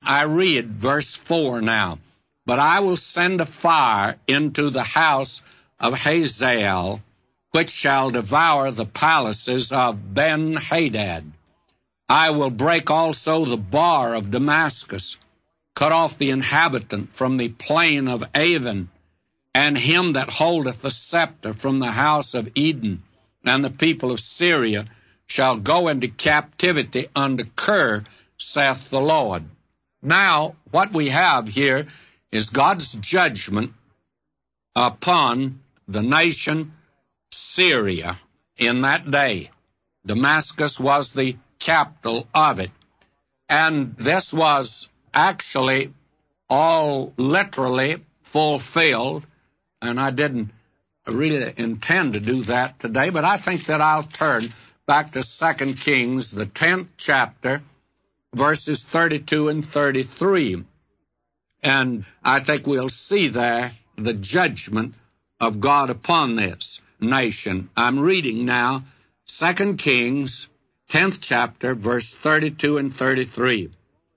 I read verse 4 now. But I will send a fire into the house of Hazael, which shall devour the palaces of Ben-Hadad. I will break also the bar of Damascus, cut off the inhabitant from the plain of Aven, and him that holdeth the scepter from the house of Eden, and the people of Syria shall go into captivity unto Kir, saith the Lord. Now, what we have here is God's judgment upon the nation Syria in that day. Damascus was the capital of it. And this was actually all literally fulfilled, and I didn't really intend to do that today, but I think that I'll turn back to 2 Kings, the 10th chapter, verses 32 and 33. And I think we'll see there the judgment of God upon this nation. I'm reading now 2 Kings, 10th chapter, verse 32 and 33.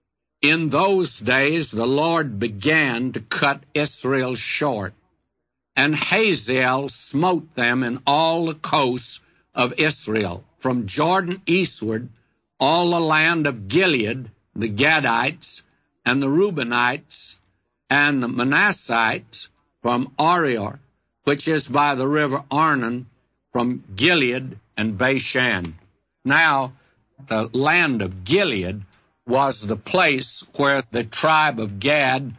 In those days the Lord began to cut Israel short, and Hazael smote them in all the coasts of Israel, from Jordan eastward, all the land of Gilead, the Gadites, and the Reubenites, and the Manassites, from Arior, which is by the river Arnon, from Gilead and Bashan. Now, the land of Gilead was the place where the tribe of Gad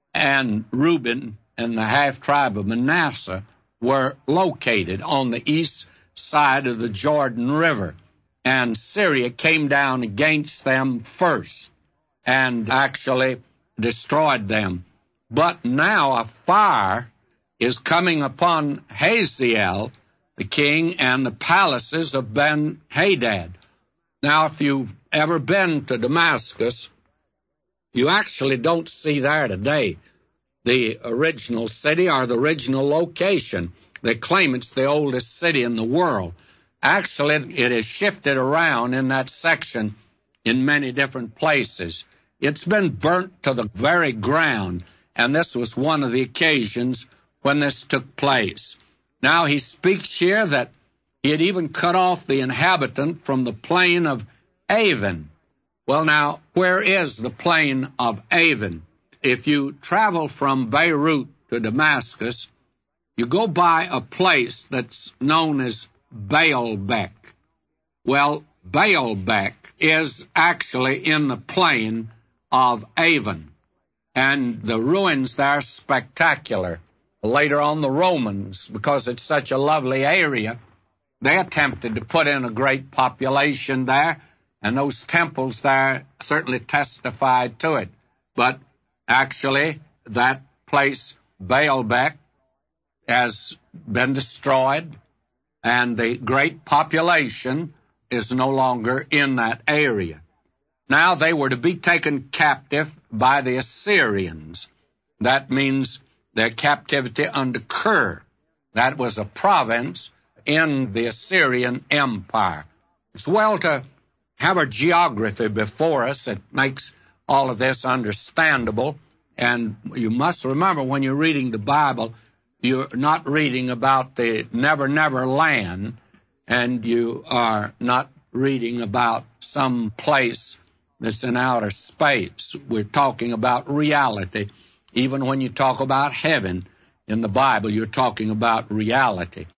and Reuben and the half-tribe of Manasseh were located on the east side of the Jordan River. And Syria came down against them first and actually destroyed them. But now a fire is coming upon Hazael, the king, and the palaces of Ben-Hadad. Now, if you've ever been to Damascus, you actually don't see there today the original city or the original location. They claim it's the oldest city in the world. Actually, it has shifted around in that section in many different places. It's been burnt to the very ground, and this was one of the occasions when this took place. Now, he speaks here that he had even cut off the inhabitant from the plain of Aven. Well, now, where is the plain of Aven? If you travel from Beirut to Damascus, you go by a place that's known as Baalbek. Well, Baalbek is actually in the plain of Aven, and the ruins there are spectacular. Later on, the Romans, because it's such a lovely area, they attempted to put in a great population there, and those temples there certainly testified to it. But actually, that place, Baalbek, has been destroyed, and the great population is no longer in that area. Now they were to be taken captive by the Assyrians. That means their captivity under Kir. That was a province in the Assyrian Empire. It's well to have a geography before us. It makes all of this understandable. And you must remember, when you're reading the Bible, you're not reading about the never, never land, and you are not reading about some place that's in outer space. We're talking about reality. Even when you talk about heaven in the Bible, you're talking about reality.